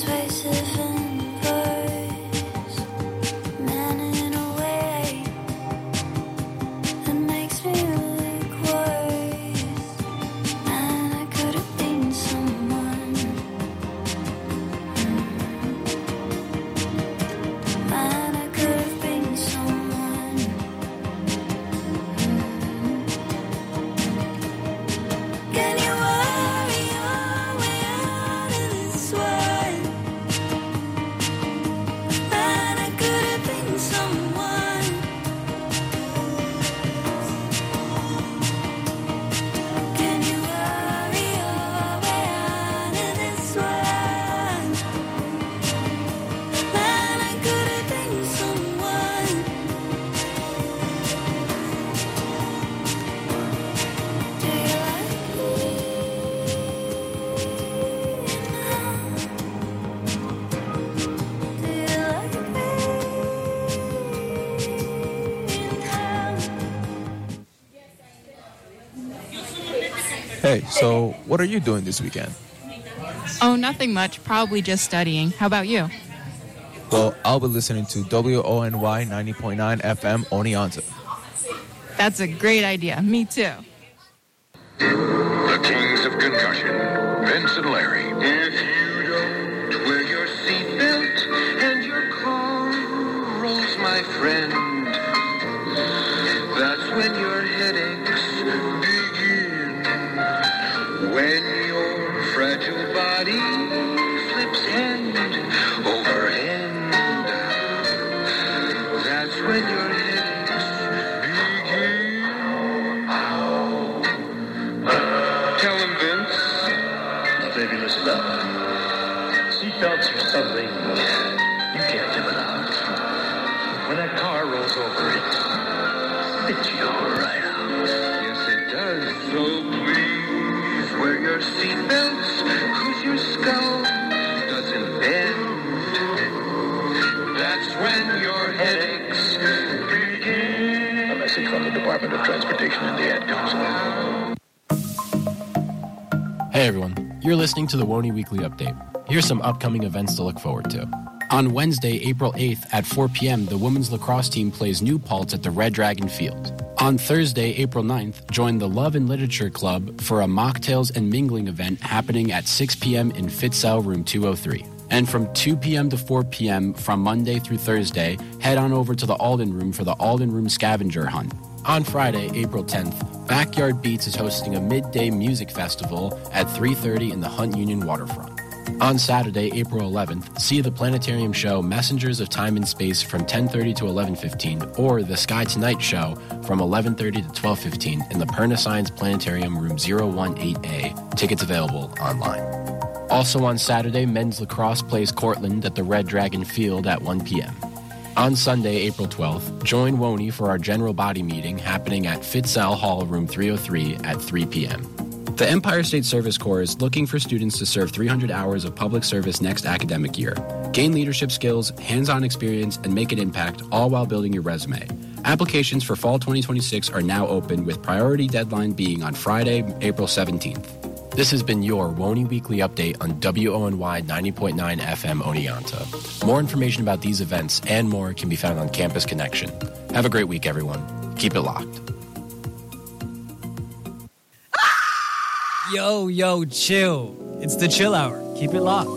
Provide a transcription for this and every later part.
Hey, so what are you doing this weekend? Oh, nothing much. Probably just studying. How about you? Well, I'll be listening to WONY 90.9 FM Oneonta. That's a great idea. Me too. The Kings of Concussion, Vince and Larry. If you don't wear your seatbelt and your car rolls, my friend, that's when your headaches begin. When your fragile body flips hand over hand, that's when your headaches begin. Tell him, Vince. Now, baby, listen up. Seatbelts are something you can't live without. When that car rolls over, it spits you right out. Yes, it does. So please wear your seatbelts, 'cause your skull doesn't bend. That's when your headaches begin. A message from the Department of Transportation and the Ad Council. Hey everyone, you're listening to the WONY Weekly Update. Here's some upcoming events to look forward to. On Wednesday, April 8th at 4 p.m., the women's lacrosse team plays New Paltz at the Red Dragon Field. On Thursday, April 9th, join the Love and Literature Club for a mocktails and mingling event happening at 6 p.m. in Fitzell Room 203. And from 2 p.m. to 4 p.m. from Monday through Thursday, head on over to the Alden Room for the Alden Room Scavenger Hunt. On Friday, April 10th, Backyard Beats is hosting a midday music festival at 3:30 in the Hunt Union Waterfront. On Saturday, April 11th, see the planetarium show Messengers of Time and Space from 10:30 to 11:15 or the Sky Tonight show from 11:30 to 12:15 in the Perna Science Planetarium Room 018A. Tickets available online. Also on Saturday, men's lacrosse plays Cortland at the Red Dragon Field at 1 p.m. On Sunday, April 12th, join WONY for our general body meeting happening at Fitzell Hall, Room 303 at 3 p.m. The Empire State Service Corps is looking for students to serve 300 hours of public service next academic year. Gain leadership skills, hands-on experience, and make an impact, all while building your resume. Applications for fall 2026 are now open, with priority deadline being on Friday, April 17th. This has been your WONY Weekly Update on WONY 90.9 FM Oneonta. More information about these events and more can be found on Campus Connection. Have a great week, everyone. Keep it locked. Yo, chill. It's the Chill Hour. Keep it locked.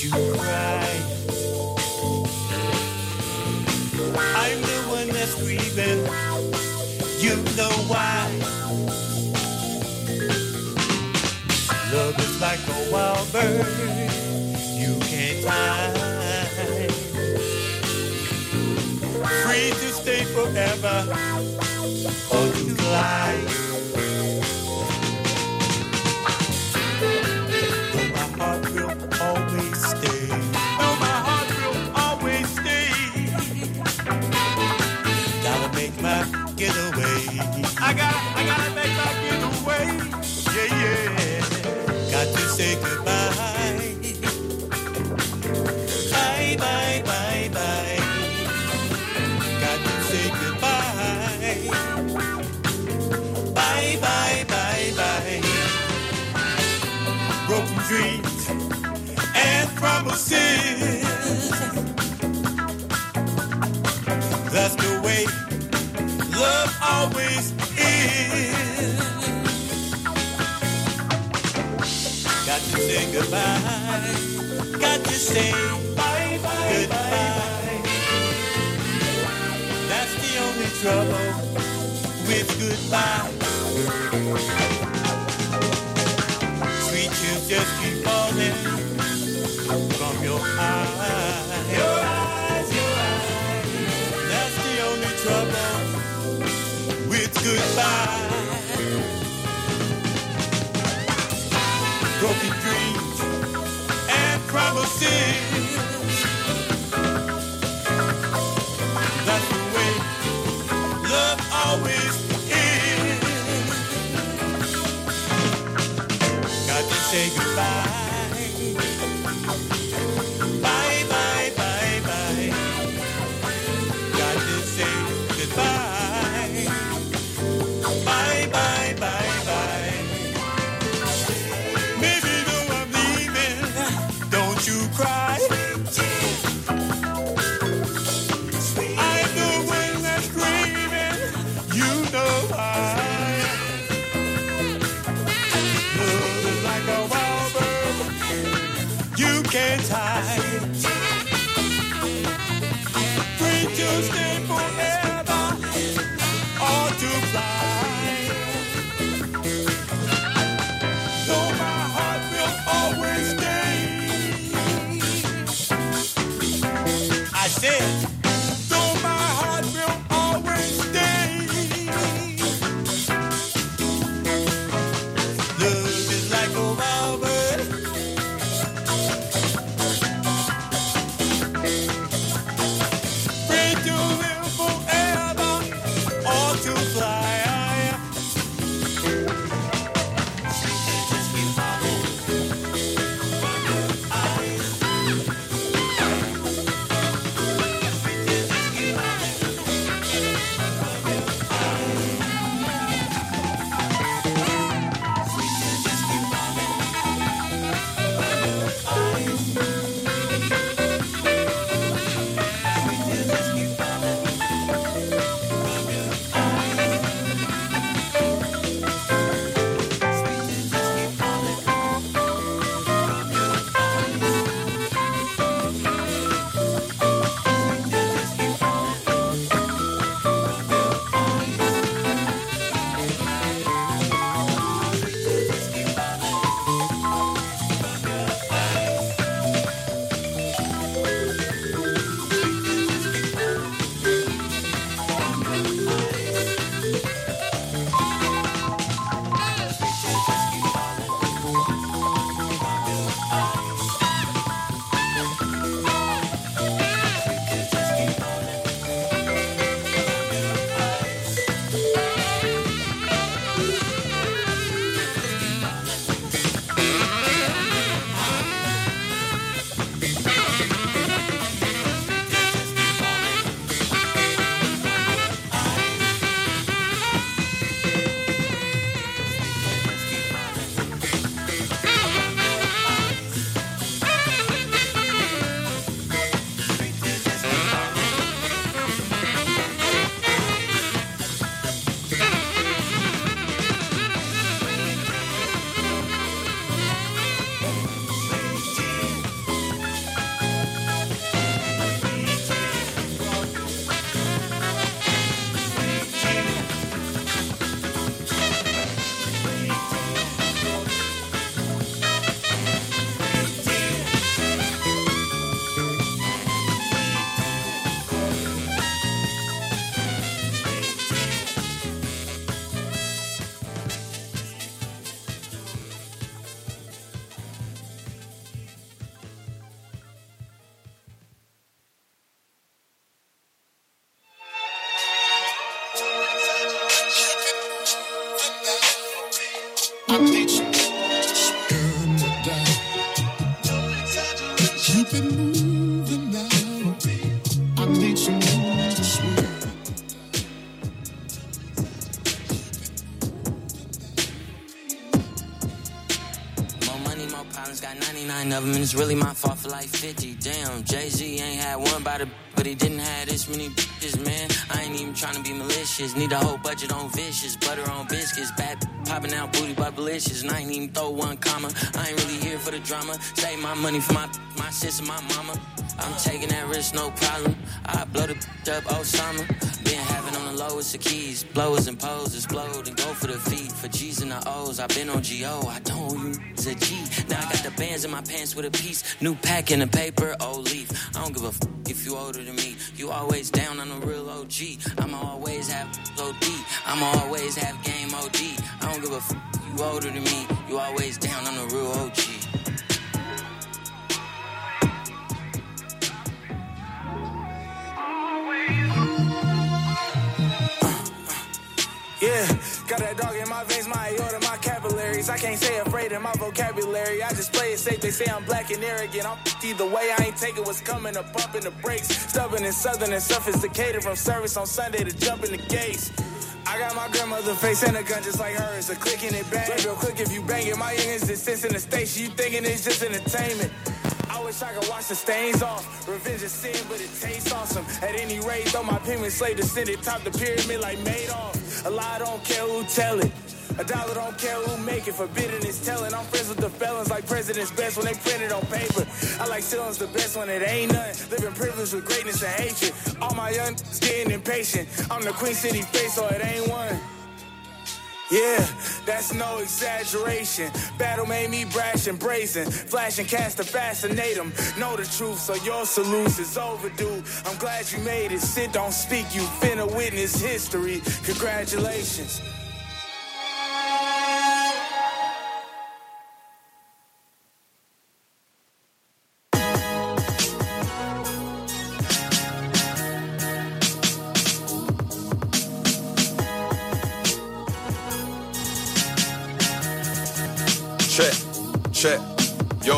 you cry. I'm the one that's grieving. You know why. Love is like a wild bird. You can't hide. Free to stay forever or to glide. Though my heart will always stay. Though my heart will always stay. Gotta make my getaway. I gotta make my getaway. Yeah, yeah. Got to say goodbye. Bye, bye, bye, bye. Got to say goodbye. Bye, bye, bye, bye. Broken dreams and promises. That's the way love always is. Got to say goodbye. Got to say bye, bye, goodbye. That's the only trouble with goodbye. Sweet tears just keep falling from your eyes. Your eyes, your eyes. That's the only trouble with goodbye. Broken dreams and promises. That's the way love always is. Got to say goodbye. Bye, bye, bye, bye. Got to say goodbye. Bye, bye, bye, bye. Maybe though I'm leaving, don't you cry. I'm the one that's grieving, you know why. Love is like a wild bird, you can't hide. Free to stay forever or to fly. Though my heart will always stay. I said, though my heart will always stay. Love is like a wild bird. Free to live forever or to fly. Just keep following. I need some turn it down. Keep it moving now. I need some room to swim. More money, more problems, got 99 of them, and it's really my fault for like 50. Damn, Jay-Z ain't had one by the but he didn't have this many bitches, man. I ain't even trying to be malicious. Need a whole budget on vicious, butter on biscuits, bad popping out booty but delicious. And I ain't even throw one comma. I ain't really here for the drama. Save my money for my sis and my mama. I'm taking that risk, no problem. I blow the up Osama. Been having on the lowest the keys. Blowers and poses, explode and go for the feet. For G's and the O's, I been on G.O. I don't owe you a G. Now I got the bands in my pants with a piece. New pack in the paper, old leaf. I don't give a if you older than me. You always down on the real OG. I'ma always have OD. I'ma always have game OD. I don't give a you older than me. You always down on the real OG. Yeah, got that dog in my veins, my aorta, my capillaries. I can't say afraid in my vocabulary. I just play it safe, they say I'm black and arrogant. I'm either way, I ain't taking what's coming up, bumping the brakes. Stubborn and southern and sophisticated from service on Sunday to jumping the gates. I got my grandmother face and a gun just like hers. A click and it bang. Real quick if you bang it. My youngins just sits in the station. You thinking it's just entertainment. I wish I could wash the stains off. Revenge is sin, but it tastes awesome. At any rate, though my penman slave descended, top the pyramid like Madoff. A lie don't care who tell it. A dollar don't care who make it. Forbidden is telling. I'm friends with the felons like president's best when they print it on paper. I like ceilings the best when it ain't nothing. Living privilege with greatness and hatred. All my young getting impatient. I'm the Queen City face, so it ain't one. Yeah, that's no exaggeration. Battle made me brash and brazen. Flash and cast to fascinate them. Know the truth, so your salute is overdue. I'm glad you made it. Sit, don't speak. You finna witness history. Congratulations. Check, yo,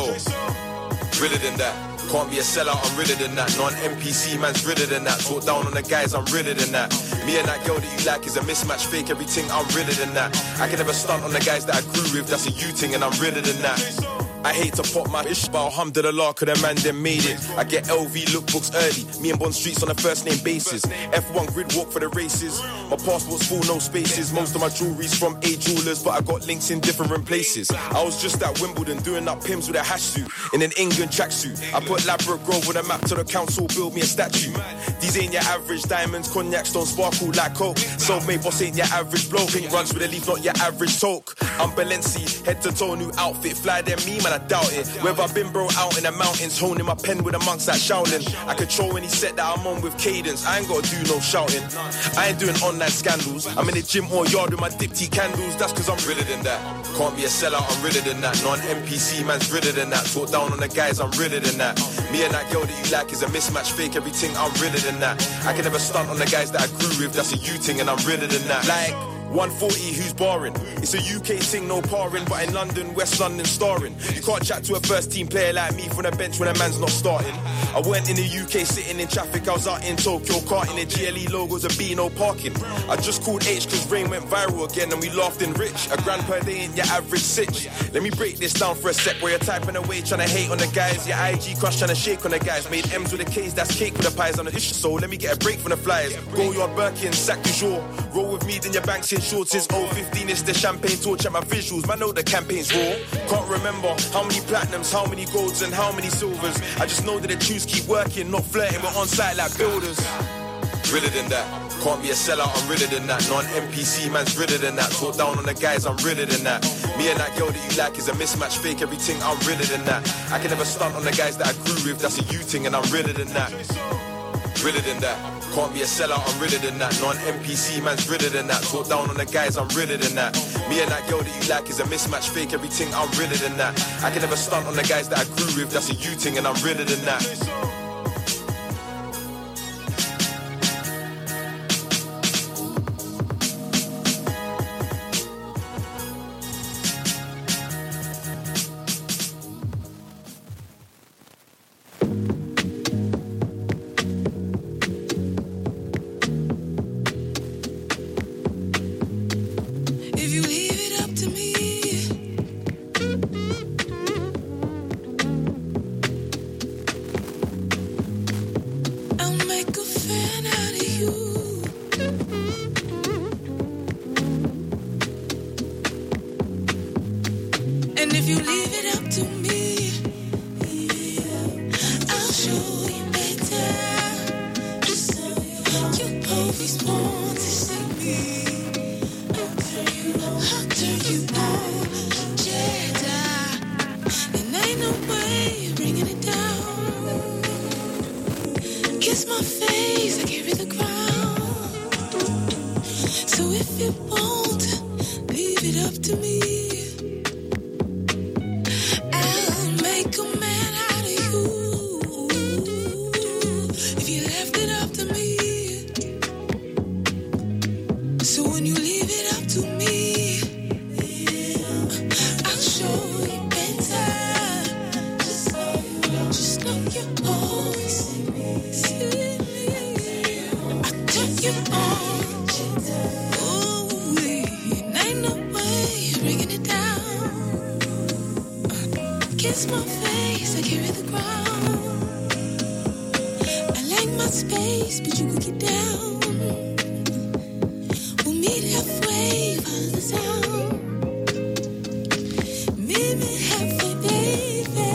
realer than that. Can't be a sellout, I'm realer than that. Non-NPC man's realer than that. Talk down on the guys, I'm realer than that. Me and that girl that you like is a mismatch, fake everything, I'm realer than that. I can never stunt on the guys that I grew with, that's a you thing and I'm realer than that. I hate to pop my ish, but alhamdulillah, cause the man them made it. I get LV lookbooks early, me and Bond Streets on a first name basis. F1 grid walk for the races, my passport's full, no spaces. Most of my jewelry's from A Jewelers, but I got links in different places. I was just at Wimbledon doing up Pims with a hash suit, in an England tracksuit. I put Ladbroke Grove on a map to the council, build me a statue. These ain't your average diamonds, cognacs don't sparkle like coke. Self-made boss ain't your average bloke, pink runs with a leaf, not your average toke. I'm Balenci, head to toe, new outfit, fly than me, man, I doubt it. Whether I've been bro out in the mountains, honing my pen with the monks like Shaolin. I control any set that I'm on with cadence, I ain't gotta do no shouting. I ain't doing online scandals, I'm in the gym or yard with my dipty candles, that's cause I'm realer than that. Can't be a sellout, I'm realer than that. Non-NPC man's realer than that. Talk down on the guys, I'm realer than that. Me and that girl that you like is a mismatch, fake everything, I'm realer than that. I can never stunt on the guys that I grew with, that's a you thing and I'm realer than that. Like 140, who's barring? It's a UK thing, no parring, but in London, West London starring. You can't chat to a first team player like me from the bench when a man's not starting. I weren't in the UK sitting in traffic, I was out in Tokyo carting the GLE logos of B, no parking. I just called H cause Rain went viral again and we laughed in rich. A grand per day ain't your average sitch. Let me break this down for a sec where you're typing away trying to hate on the guys. Your IG crush trying to shake on the guys. Made M's with the K's, that's cake with the pies on the dish. So let me get a break from the flyers. Go your Birkin, sack du jour. Roll with me, then your banks in shorts. It's 015, it's the champagne torch at my visuals. Man, know the campaign's raw. Can't remember how many platinums, how many golds and how many silvers. I just know that the tunes keep working, not flirting, we're on site like builders. Realer than that. Can't be a sellout, I'm realer than that. Non-NPC man's realer than that. Talk down on the guys, I'm realer than that. Me and that girl that you like is a mismatch, fake everything, I'm realer than that. I can never stunt on the guys that I grew with, that's a you thing and I'm realer than that. Realer than that. Can't be a sellout, I'm realer than that. Non-NPC man's realer than that. Talk down on the guys, I'm realer than that. Me and that girl that you like is a mismatch, fake everything, I'm realer than that. I can never stunt on the guys that I grew with, that's a you thing and I'm realer than that. ain't no way of bringing it down. Kiss my face, I carry the crown. So if you won't, leave it up to me. I'll make a man out of you. If you left it up to me. So when you leave it up to me, I'll show you better. Just know you always see me. I turn you on. Ooh, ain't no way of bringing it down. Kiss my face, I carry the ground. I like my space, but you could get down. We'll meet halfway, follow the sound. Meet me halfway, baby.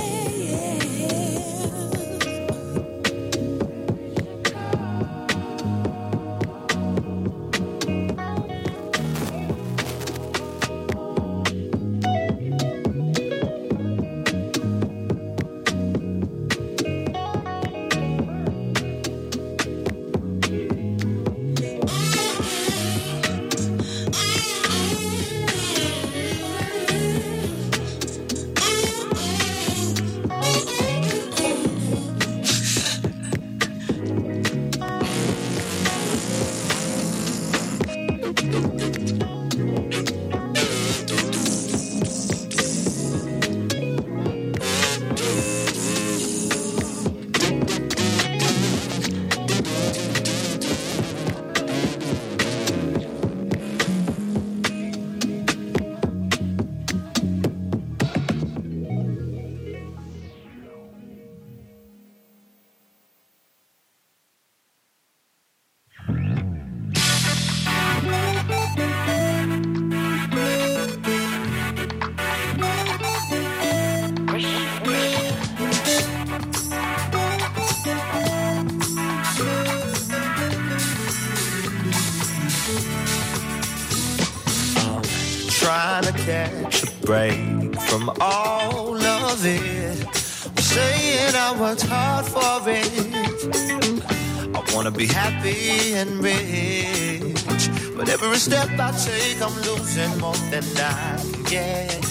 Trying to catch a break from all of it. Saying I worked hard for it. I wanna be happy and rich, but every step I take I'm losing more than I can get.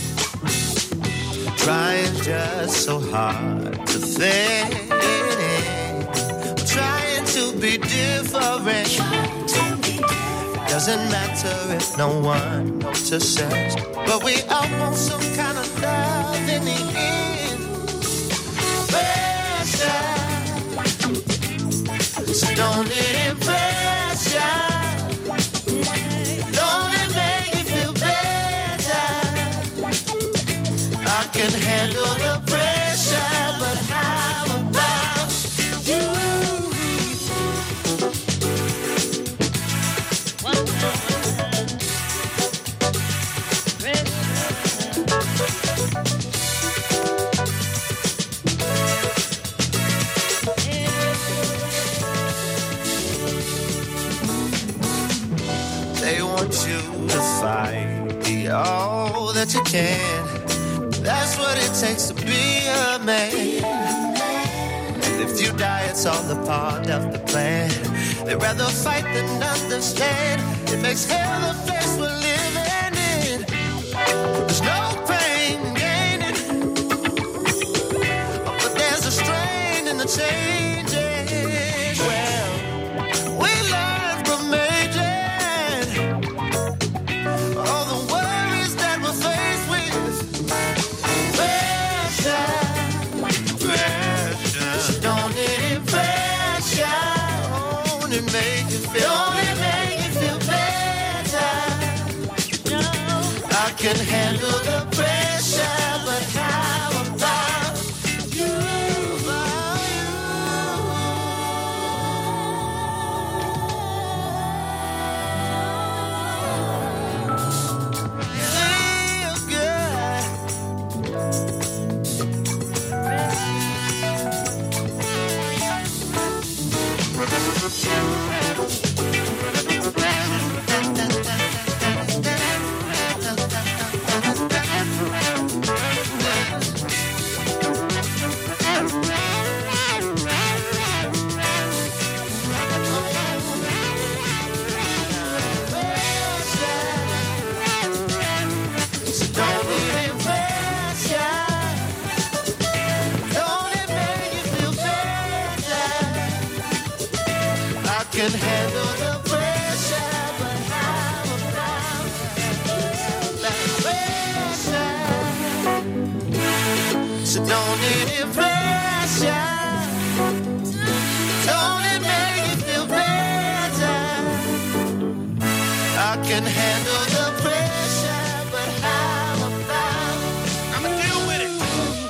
Trying just so hard to fit in. Trying to be different. Doesn't matter if no one notices, but we all want some kind of love in the end. Pressure, so don't it impress ya? Don't it make you feel better? I can handle the pressure, but how about you? They want you to fight the all that you can. That's what it takes to be a man. And if you die, it's all a part of the plan. They'd rather fight than understand. It makes hell the place we're living in. There's no pain in gaining, but there's a strain in the changes. Well, we learn from aging all the worries that we're faced with. Pressure, pressure. So don't it impress ya? Don't it make you feel? Don't it make you feel better? No, I can handle the pressure, but how about you? Feel good. can handle the pressure, but how about that pressure? So don't need any pressure. Don't it make you feel better? I can handle the pressure, but how about I'ma deal with it.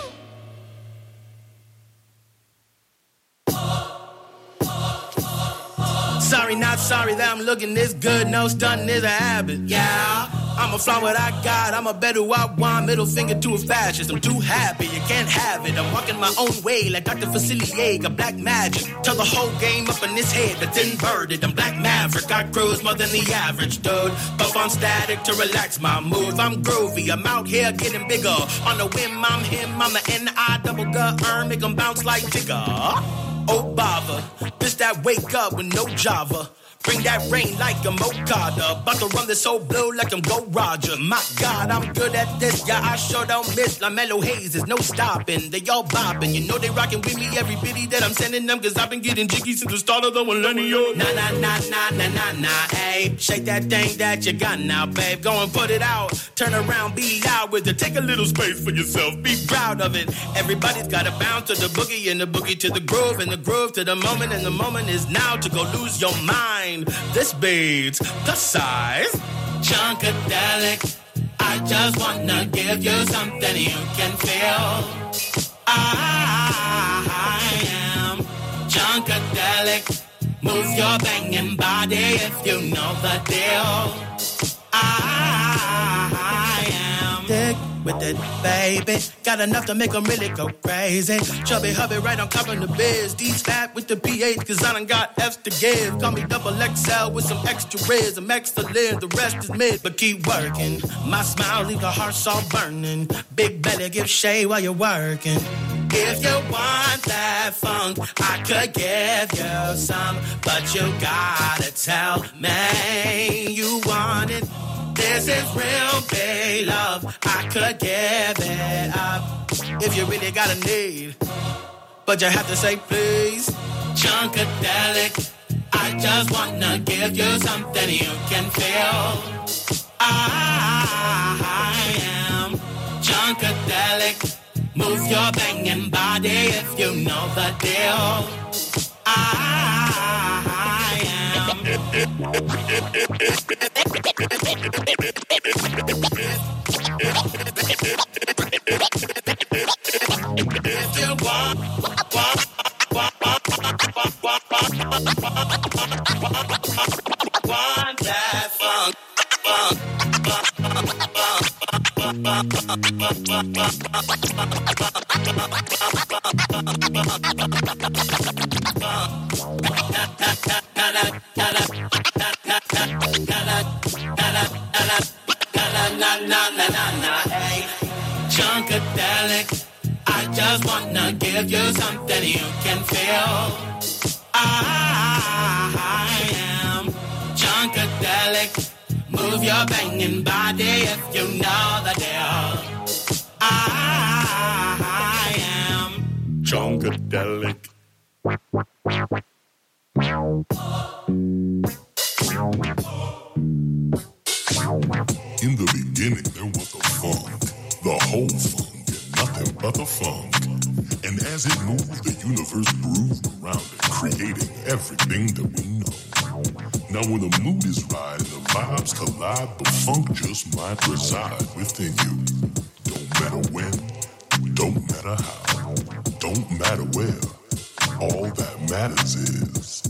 Sorry, not sorry that I'm looking this good. No stunting is a habit. Yeah, I'ma flaunt what I got. I'ma bet who I want. Middle finger to a fascist. I'm too happy, you can't have it. I'm walking my own way like Dr. Facilier. Got black magic. Tell the whole game up in his head that's inverted. I'm Black Maverick. I cruise more than the average dude. Puff on static to relax my mood. I'm groovy. I'm out here getting bigger. On the whim, I'm him. I'm the N.I. double gut earn. Make 'em bounce like Tigger. Oh, bother. This that wake up with no Java. Bring that rain like a Okada. About to run this whole blue like I'm Go Roger. My God, I'm good at this. Yeah, I sure don't miss. La Mellow Haze, there's no stopping. They all bopping. You know they rocking with me every bitty that I'm sending them. Cause I've been getting jiggy since the start of the millennium. Nah, nah, nah, nah, nah, nah, nah, hey. Shake that thing that you got now, babe. Go and put it out. Turn around, be loud with it. Take a little space for yourself. Be proud of it. Everybody's gotta bounce to the boogie and the boogie to the groove and the groove to the moment. And the moment is now to go lose your mind. This beats the size. Chunkadelic. I just wanna give you something you can feel. I am Chunkadelic. Move your banging body if you know the deal. I am thick with it, baby. Got enough to make them really go crazy. Chubby hubby right on top of the biz. D's fat with the pH, cause I done got F's to give. Call me double XL with some extra riz. I'm excellent, the rest is mid, but keep working. My smile leave the heart all burning. Big belly give shade while you're working. If you want that funk, I could give you some, but you gotta tell me you want it. This is real big love, I could give it up if you really got a need, but you have to say please. Chunkadelic, I just wanna give you something you can feel. I am Chunkadelic. Move your banging body if you know the deal. I am. If you want that funk, Chunkadelic, I just wanna give you something you can feel. I am Chunkadelic. Move your banging body if you know the deal. I am Chunkadelic. In the beginning, there was the funk, the whole funk, and nothing but the funk. And as it moved, the universe grooved around it, creating everything that we know. Now when the mood is right and the vibes collide, the funk just might reside within you. Don't matter when, don't matter how, don't matter where, all that matters is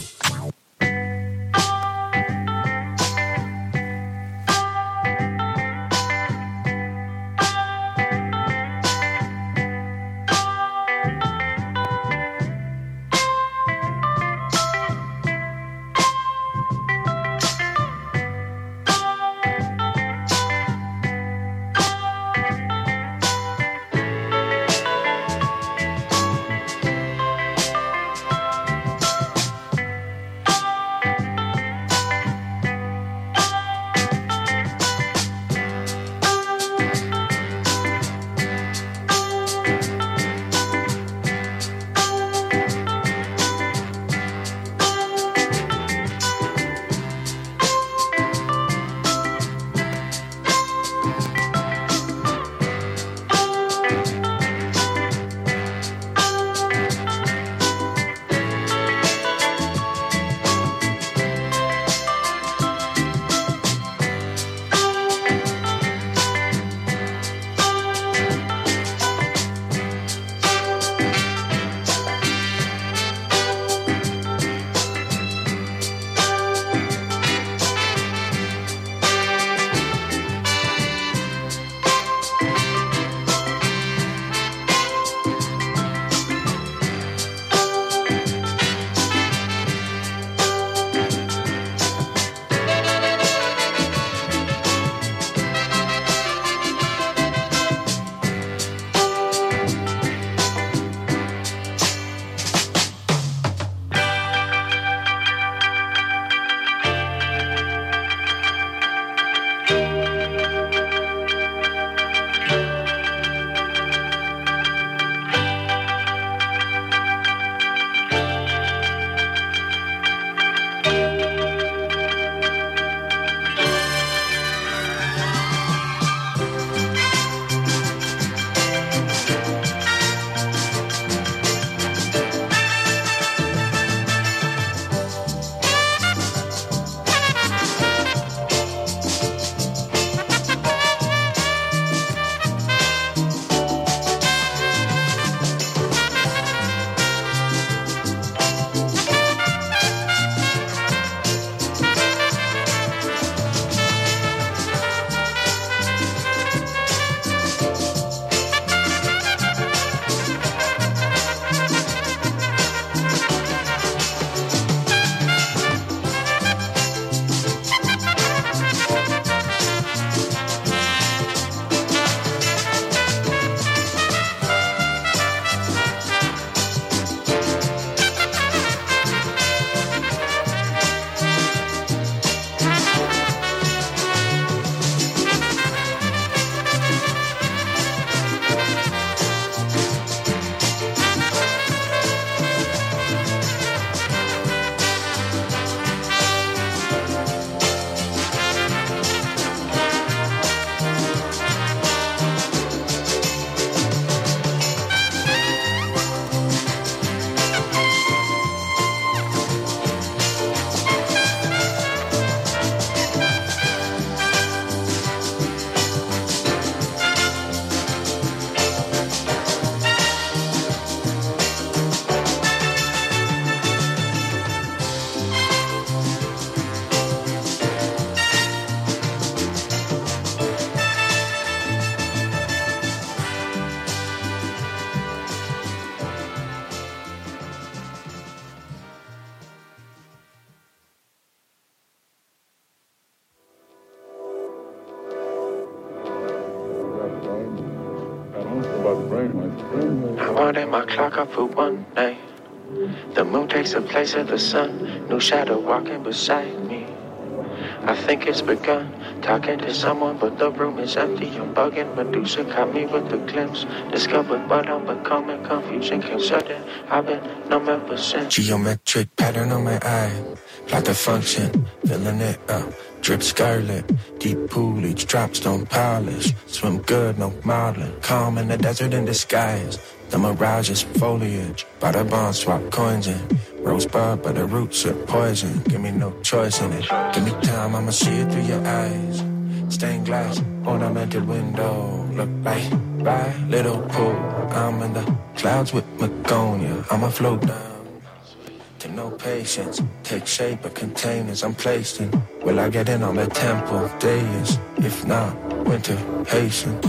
Rewind my clock, I put one name. The moon takes the place of the sun. New shadow walking beside me. I think it's begun. Talking to someone, but the room is empty. I'm bugging. Medusa caught me with the glimpse. Discovered what I'm becoming. Confusion came sudden. I've been numb ever since. Geometric pattern on my eye. Plot the function. Filling it up. Drip scarlet. Deep poolage. Dropstone polish. Swim good, no modeling. Calm in the desert in disguise. The mirage is foliage. By the bond, swap coins in. Rosebud, but the roots are poison. Give me no choice in it. Give me time, I'ma see it through your eyes. Stained glass, ornamented window. Look like by little pool. I'm in the clouds with Magonia. I'ma float down to no patience. Take shape of containers I'm placed in. Will I get in on the temple? Days, if not, winter hasten.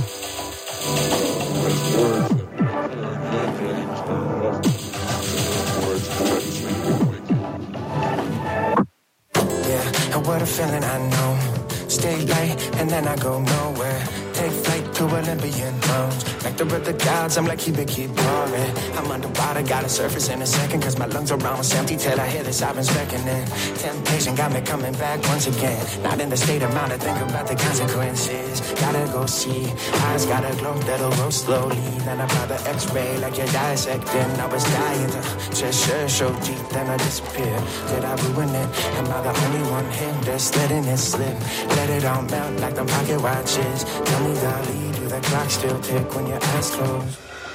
What a feeling I know. Stay light and then I go nowhere. Take flight to Olympian mountains. Nectar of the gods, I'm like keep pouring. I'm underwater, gotta surface in a second. Cause my lungs are almost empty till I hear the sirens beckoning. Temptation got me coming back once again. Not in the state of mind to think about the consequences. Gotta go see, eyes gotta glow, that'll grow slowly. Then I apply the x-ray like you're dissecting. I was dying to just so deep, then I disappear. Did I ruin it? Am I the only one here that's letting it slip? Let it all melt like the pocket watches. Tell me, Dolly, do the clock still tick when your eyes close?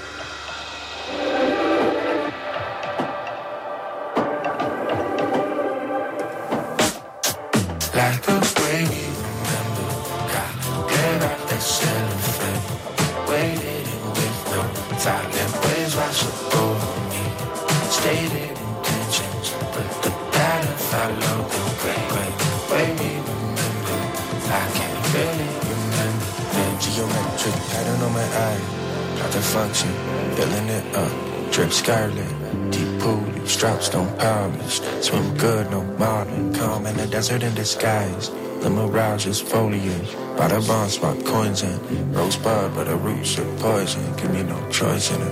Like the way we remember, got clear out the cellophane. Waited with no silent waves wash over me. Stated intentions, but the pattern followed the way we remember. I can't really remember. Geometric pattern on my eye. Plot the function, filling it up. Drip scarlet, deep poolage, dropstone polished. Swim good, no modeling. Calm in the desert in disguise. The mirage is foliage. By the bond, swap coins in. Rosebud, but the roots are poison. Give me no choice in it.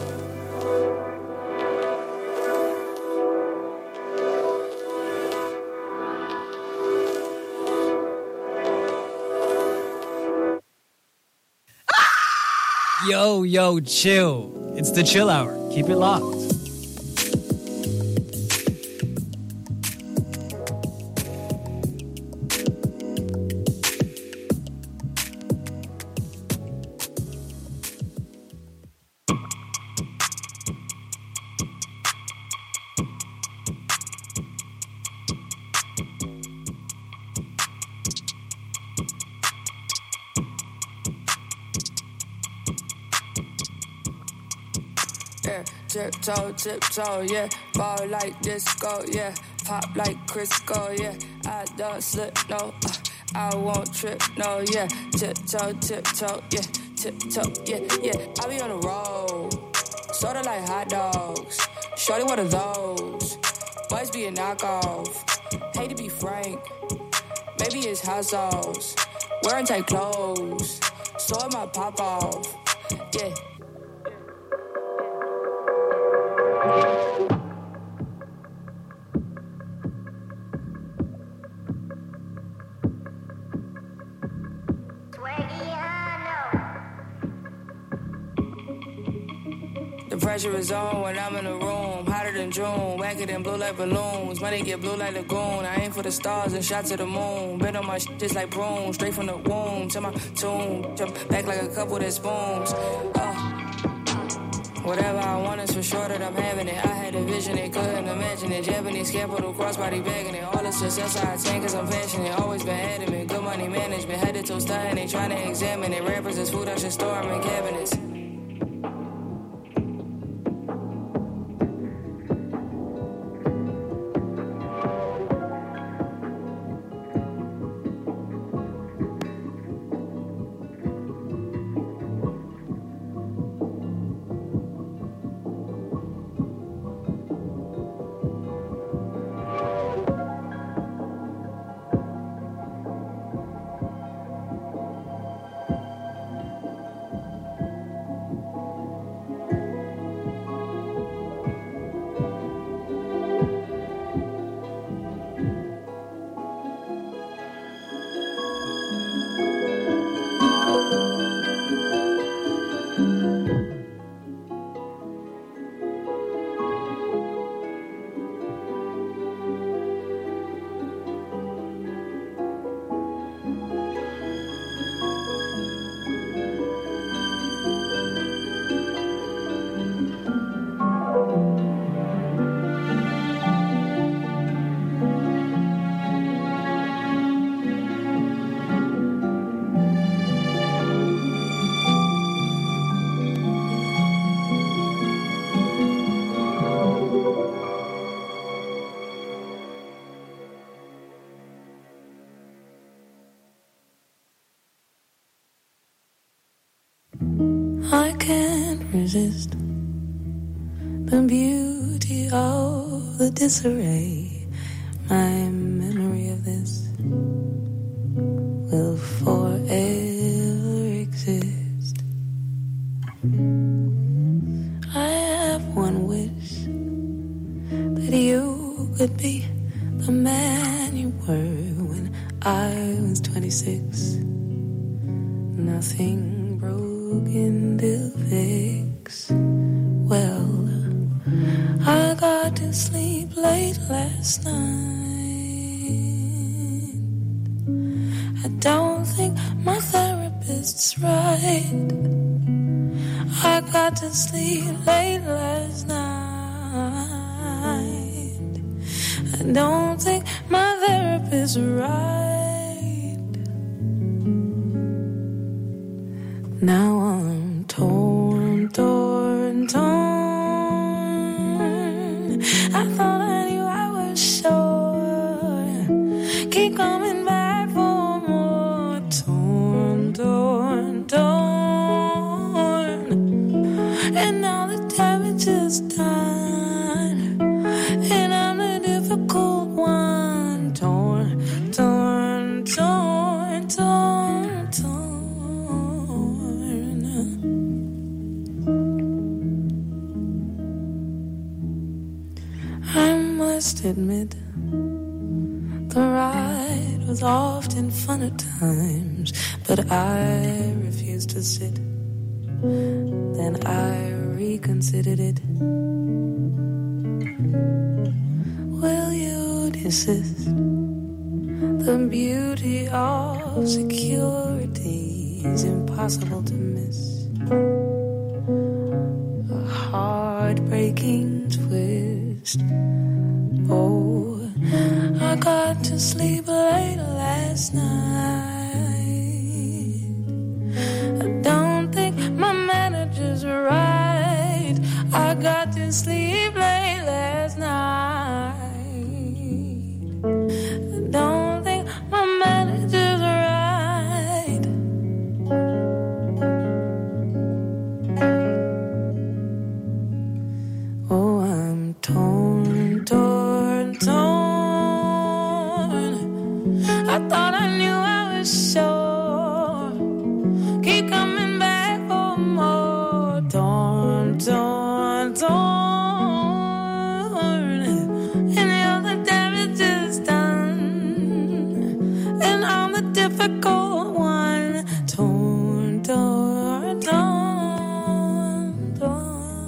Yo, chill. It's the Chill Hour. Keep it locked. Tiptoe, yeah. Ball like disco, yeah. Pop like Crisco, yeah. I don't slip, no. I won't trip, no, yeah. Tiptoe, yeah. Tiptoe, yeah. I be on the road, sorta like hot dogs. Shorty one of those, boys be a knockoff. Hate to be frank, maybe it's hot sauce. Wearing tight clothes, so it might pop off, yeah. The pressure is on when I'm in the room. Hotter than June, wacker than blue like balloons. Money get blue like lagoon. I aim for the stars and shot to the moon. Been on my shit just like broom. Straight from the womb to my tomb. Jump back like a couple that spoons. Whatever I want is for sure that I'm having it. I had a vision, they couldn't imagine it. Japanese capital, crossbody bagging it. All the success I attain cause I'm passionate. Always been adamant, good money management. Headed to stunting, they trying to examine it. Rappers is food, I should store them in cabinets. resist the beauty of the disarray. My memory of this will forever exist. I have one wish, that you could be the man you were when I was 26. Nothing broken to fix. Well, I got to sleep late last night. I don't think my therapist's right. I got to sleep late last night. I don't think my therapist's right. Now I'm torn, torn, torn. I thought I knew I was sure. Keep coming back for more. Torn, torn, torn. And now the damage is done, and I'm the difficult one. Torn, torn, torn, torn, torn. I must admit, the ride was often fun at times, but I refused to sit. Then I reconsidered it. Will you desist? The beauty of security is impossible to miss. A heartbreaking twist. Oh, I got to sleep late last night. I don't think my manager's right. I got to sleep late last night. I don't think my manager's right. Oh, I'm torn, torn, torn. I thought I knew I was sure. Keep coming back for more. Torn, torn, torn. And the other damage is done, and I'm the difficult one. Torn, torn, torn, torn.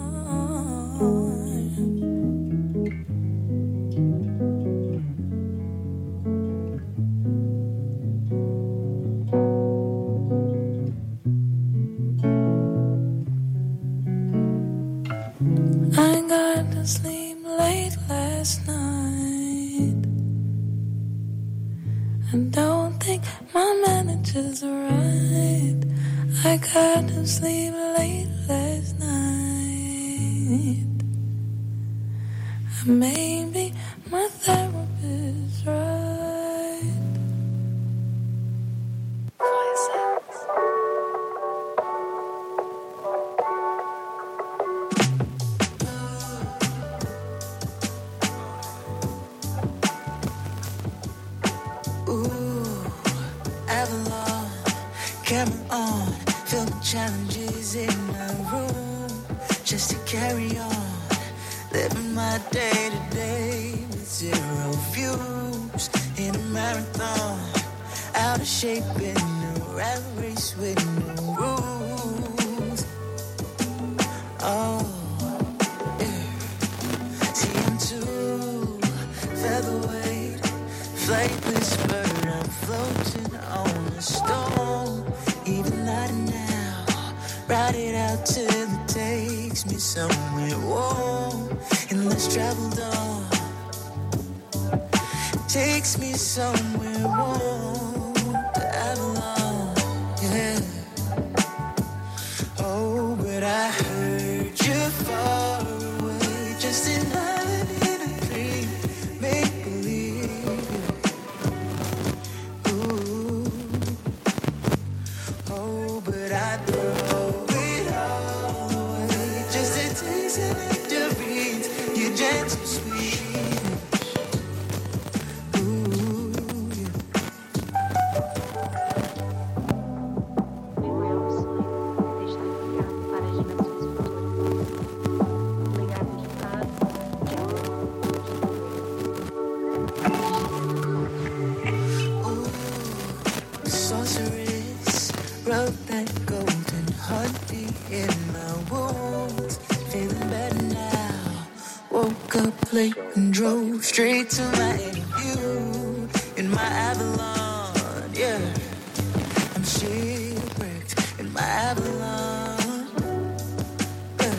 I got to sleep late last night. I don't think my manager's right. I got to sleep late last night. Maybe my therapist's right. Ooh, Avalon, camera on, film challenges in my room, just to carry on, living my day to day with zero views, in a marathon, out of shape in a rat race with no rules. Oh, yeah. See, I'm too featherweight, flightless bird, I'm floating on a storm. Even lighter now, ride it out till it takes me somewhere warm and less traveled on. Takes me somewhere warm to Avalon, yeah. Oh, but I heard you far away, just in line in a dream, make believe. Ooh, oh, but I throw it all away gentle sweet. Sorceress wrote that golden heartbeat in my wounds. Feeling better now. Woke up late and drove straight to my interview in my Avalon. Yeah, I'm shipwrecked in my Avalon. Yeah.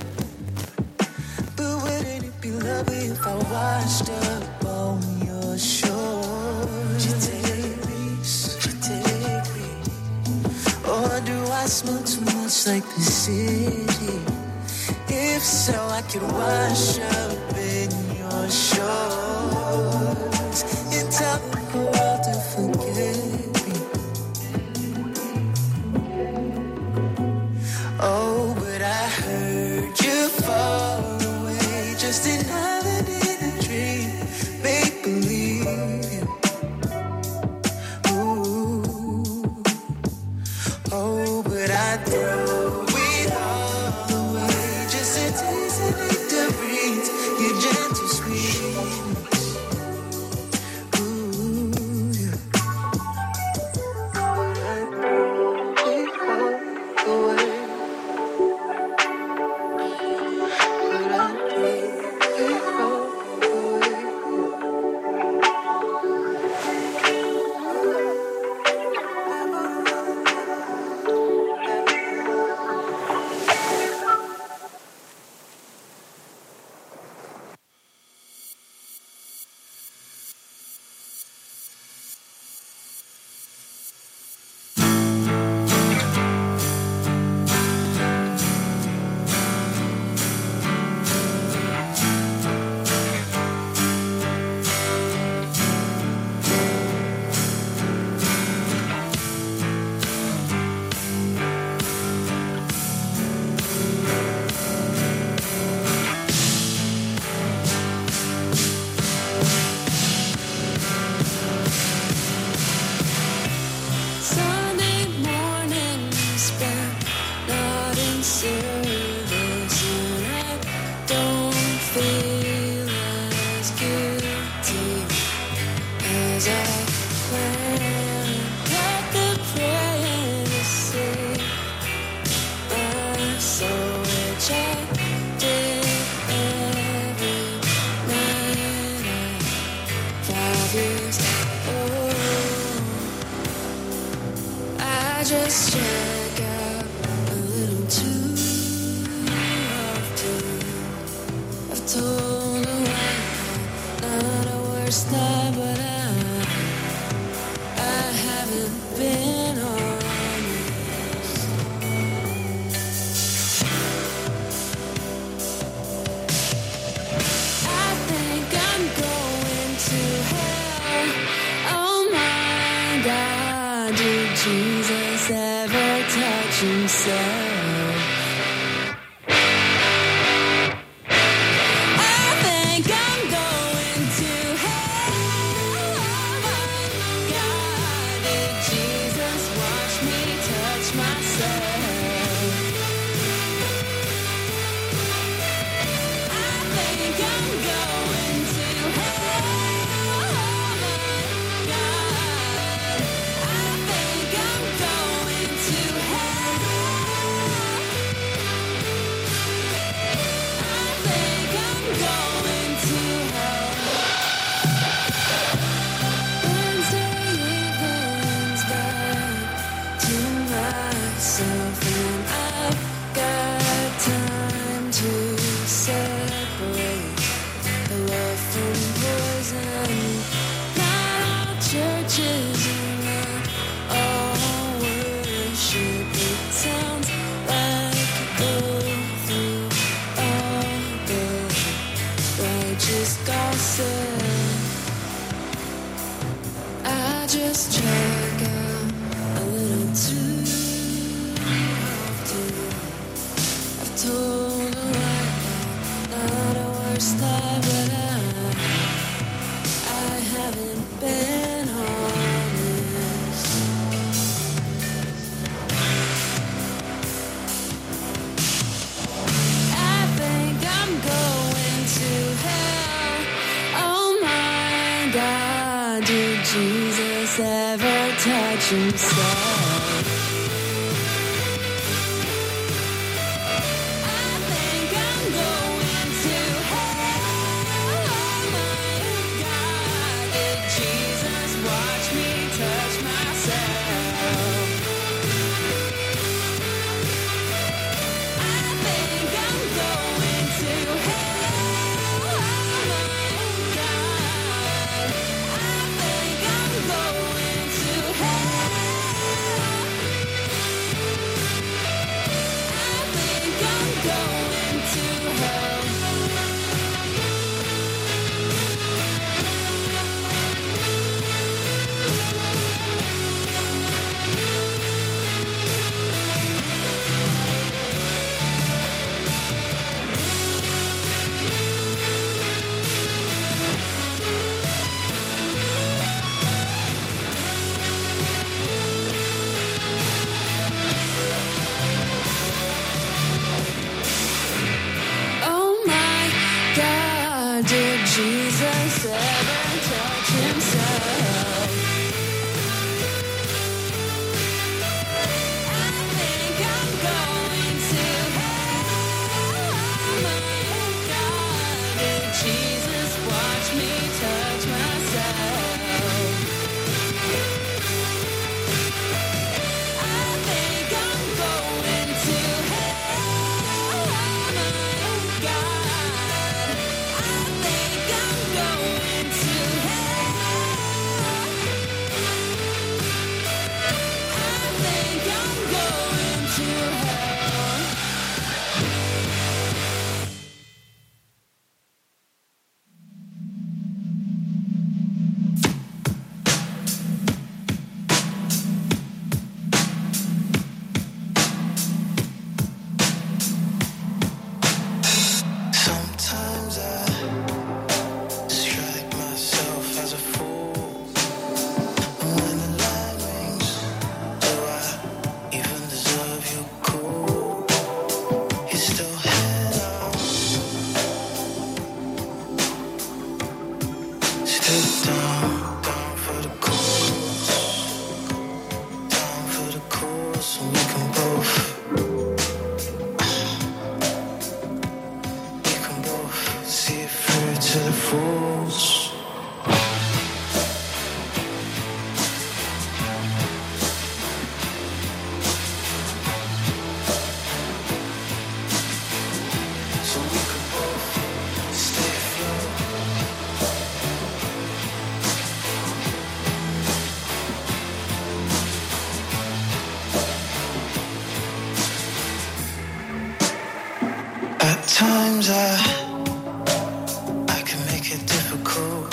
But wouldn't it be lovely if I washed up on your shore? You take me, or do I smell too much like the city? If so, I could wash up in your shores and tell the world to forget me. Oh, but I heard you far away, just another in a dream, make believe. Oh, but I throw it all away just to taste and eat the breeze, your gentle sweetness. Ooh, yeah. But I throw it all away. But I throw it all away. Sunday morning spent not in service, and I don't feel as guilty as I planned. Got the praying to save my soul, which I did every night. 5 years old. I just check out a little too often. I've told a while, not a worse time, but I haven't been honest. I think I'm going to hell. Oh my God, did Jesus ever touch himself? I think I'm going to hell. Oh my God, did Jesus watch me touch myself? I think I'm going to hell. Oh my God, I think I'm going to hell. I think I'm going to hell. Wednesday evenings back to myself, and I've got time to separate the love from poison. Not all churches and not all worship. It sounds like you go through all the righteous gossip. I just check out a little too often. I've told a lie, not a word. first thought, but I haven't been honest. I think I'm going to hell. Oh my God, did Jesus ever touch himself? Did Jesus ever touch himself? I think I'm going to hell. Oh my God, did Jesus watch me touch myself? I think I'm going to hell. Oh my God, I think I'm going to hell. I think I'm going to hell. Sometimes I distract myself as a fool. And when the line rings, do I even deserve you cool? You still head on. Still down for the course. Down for the course, and we can both see it through to the fools. So we could both stay afloat. At times I can make it difficult.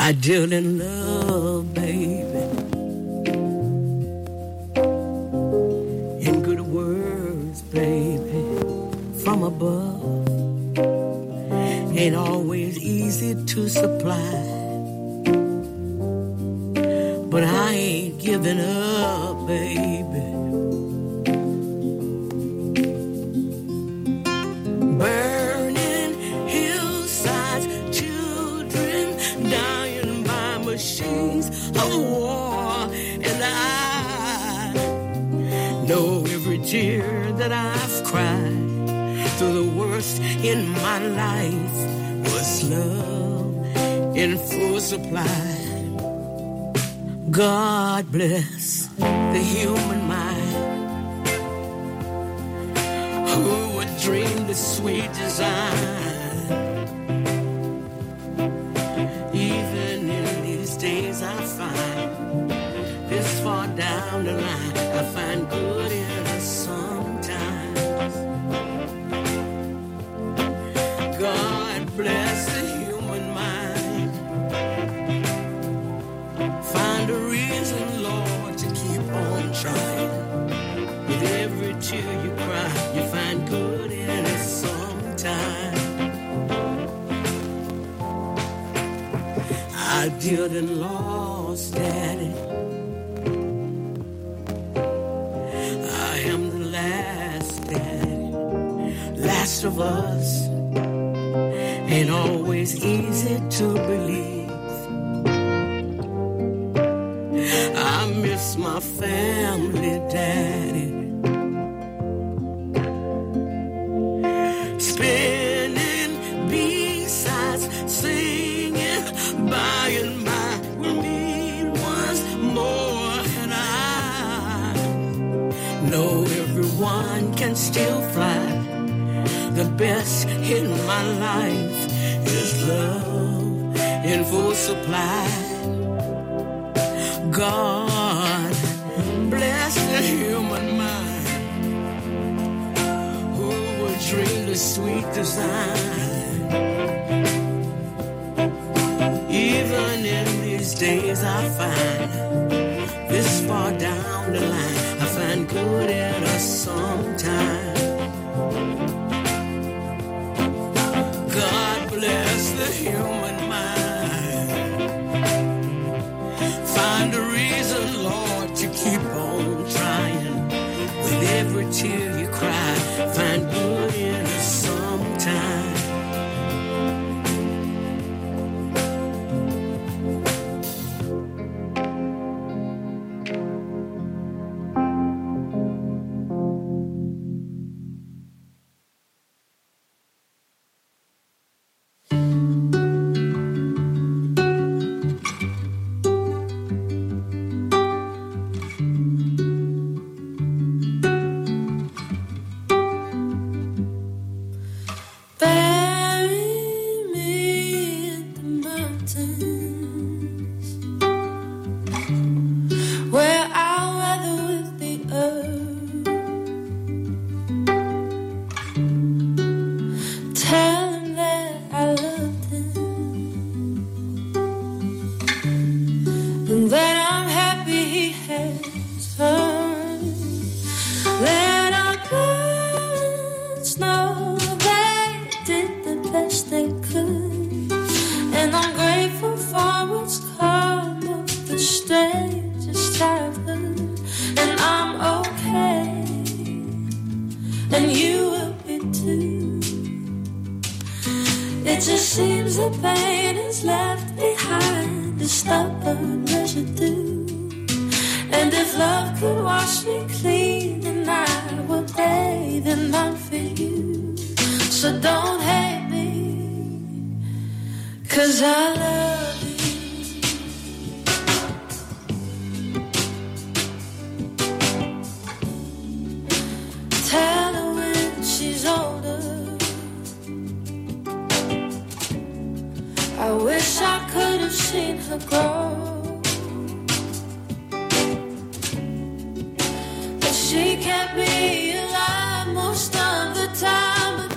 I deal in love, baby, in good words, baby, from above. Ain't always easy to supply, but I ain't giving up, baby. Burning hillsides, children dying by machines of war, and I know every tear that I've cried through the worst in my life was love in full supply. God bless the human mind, who would dream the sweet design. Even in these days I find, this far down the line, I find good in us sometimes. God bless the human mind. Find a reason, Lord, to keep on trying. With every tear you cry, you find good in it sometime. I dealt and lost, Daddy. I am the last, Daddy, last of us. Ain't always easy to believe. I miss my family, Daddy. Spinning B-sides, singing by and by, we'll meet once more. And I know everyone can still fly. The best in my life is love in full supply. God bless the human mind, who would dream the sweet design. Even in these days I find, this far down the line, I find good in us sometime. God bless the human mind. Find a reason, Lord, to keep on trying. With every tear you cry, find good in us sometime.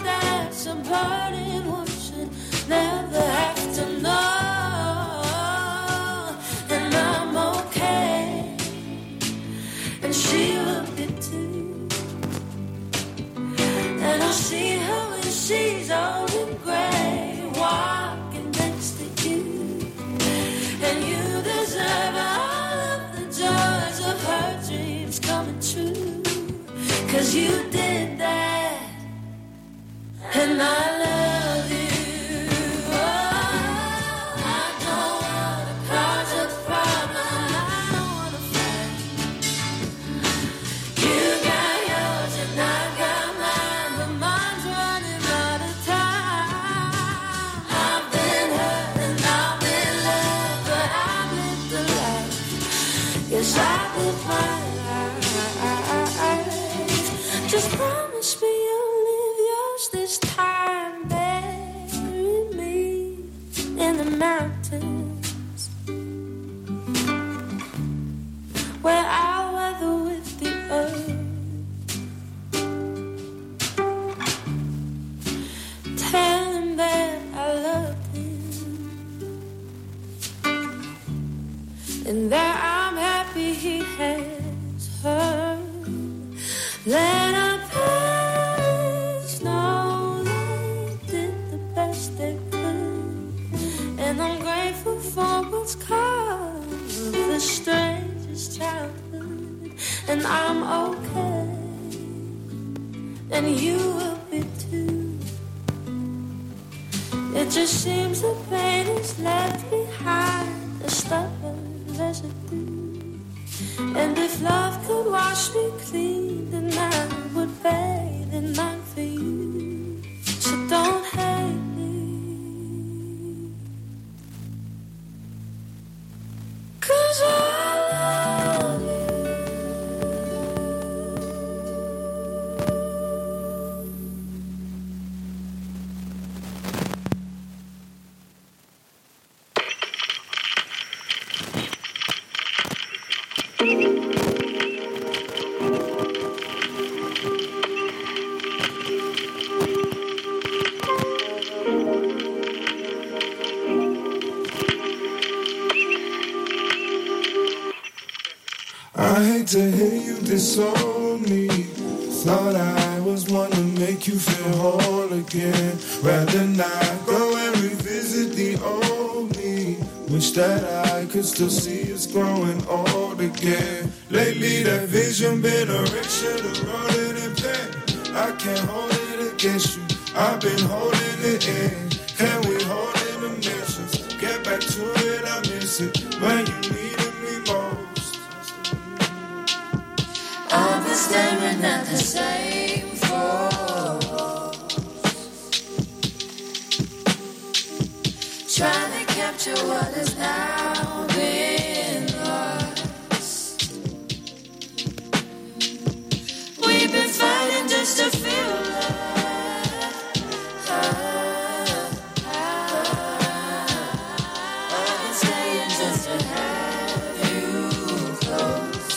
Never have to know. 'cause you did that, and I love you. Oh, I don't wanna cause a problem, I don't wanna fight. You got yours and I got mine, but mine's running out of time. I've been hurt and I've been loved, but I've lived the life. Yes, I live my life. Just promise me you'll live yours this time. Bury me in the mountains where I'll weather with the earth. Tell him that I love him and that I'm happy he has her. Let our parents know they did the best they could, and I'm grateful for what's come of the strangest childhood. And I'm okay, and you will be too. It just seems the pain is left behind, a stubborn residue. And if love could wash me clean, then I would bathe in mine for you. So don't hate me, 'cause I love you. I hate to hear you disown me. Thought I was one to make you feel whole again. Rather not go and revisit the old me. Wish that I could still see us growing old again. Lately that vision been a wreck, should've wrote it in pen. I can't hold it against you, I've been holding it in. Can we hold in the mentions? Get back to it, I miss it when you needed me most. I've been staring at the same photos, trying to capture what has now been lost. We've been fighting just to feel love. I've been staying just to have you close.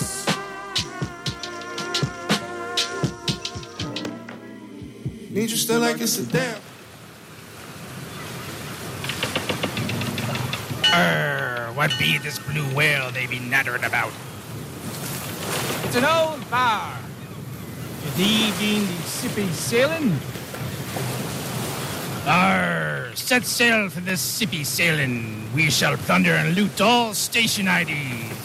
Need you still like it's a damn. What be this blue whale they be nattering about? It's an old bar. You thee been the sippy sailing? Set sail for this sippy sailing. We shall plunder and loot all station IDs.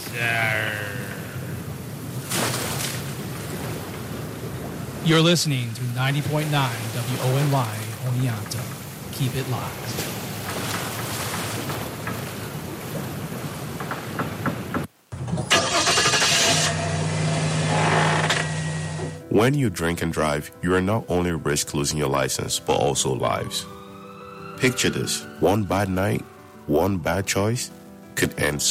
You're listening to 90.9 WONY Oneonta. Keep it live. When you drink and drive, you are not only risk losing your license, but also lives. Picture this: one bad night, one bad choice could end